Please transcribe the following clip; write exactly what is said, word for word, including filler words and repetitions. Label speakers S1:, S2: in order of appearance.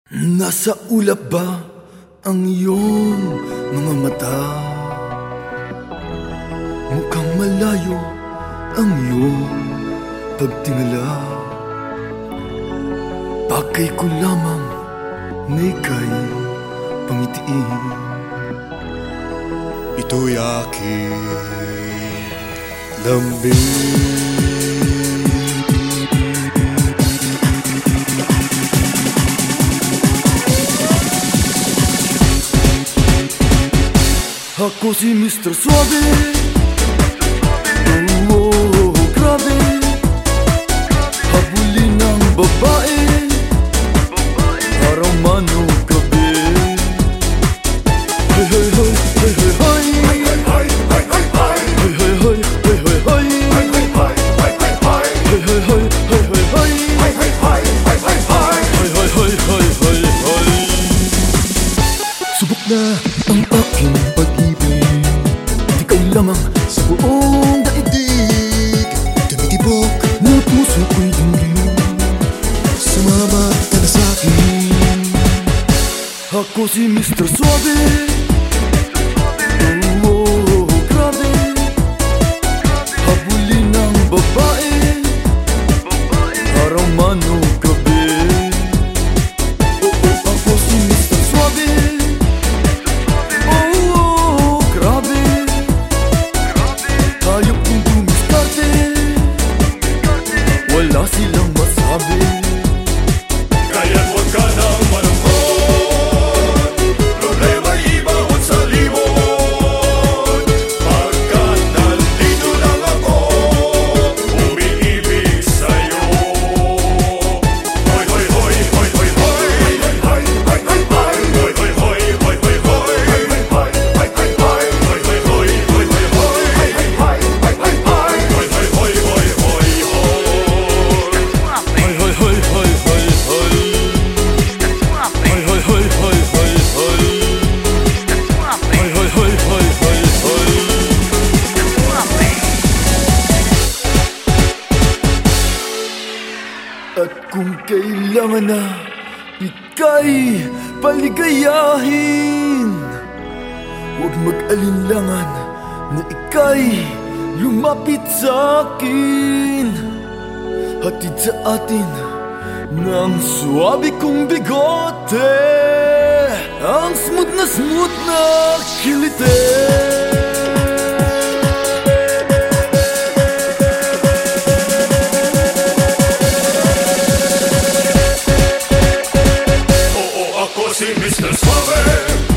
S1: Nasa ulap ba ang iyong mga mata? Mukhang malayo ang iyong pagtingala. Bagay ko lamang na ika'y pangitiin.
S2: Ito'y aking lambing.
S1: Ako si mister Suave. Oh, oh, oh, grabe. Habulin ng babae, araw man o gabi. Hey, hey, hey, hey, hey, hey. Hey, hey, hey, hey, hey, hey. Hey, hey, hey, hey, hey, hey. Hey, hey, hey, hey, hey, hey. Hey, hey, hey, hey, hey, hey. Hey, hey, hey, hey, hey, hey. Hey, hey, hey, hey, hey, hey. Subok na ang aking pag-ibig, ikaw lamang sa buong daigdig.
S2: Tumitibok
S1: na puso ko'y dinggin,
S2: sumama ka na sa'kin.
S1: Ako si mister Suave. Oh, oh, oh, grabe. Habulin ng babae, araw man o gabi. Oh, oh, ako si mister Suave. Oh, oh, grabe. Hayop kong dumiskarte, wala silang masabi.
S2: Kaya't huwag ka nang malungkot, problema'y ibaon sa limot. Pagkat nandito lang ako, umiibig sa'yo. Hoy, hoy, hoy, hoy, hoy, hoy. Hoy, hoy, hoy, hoy, hoy. Hoy, hoy, hoy, hoy, hoy, hoy. Hoy, hoy, hoy, hoy, hoy, hoy. Hoy, hoy, hoy, hoy, hoy, hoy. Hoy, hoy, hoy, hoy, hoy, hoy. Hoy, hoy, hoy, hoy, hoy, hoy.
S1: Hoy, hoy, hoy, hoy, hoy, hoy. Hoy, hoy, hoy, hoy, hoy, hoy. Hoy, hoy, hoy, hoy, hoy, hoy. At kung kailangan na ika'y paligayahin, huwag mag-alinlangan na ika'y lumapit sa'kin. Hatid sa atin ng suabe kong bigote, ang smooth na smooth na kilite.
S2: Oo, ako si mister Suave.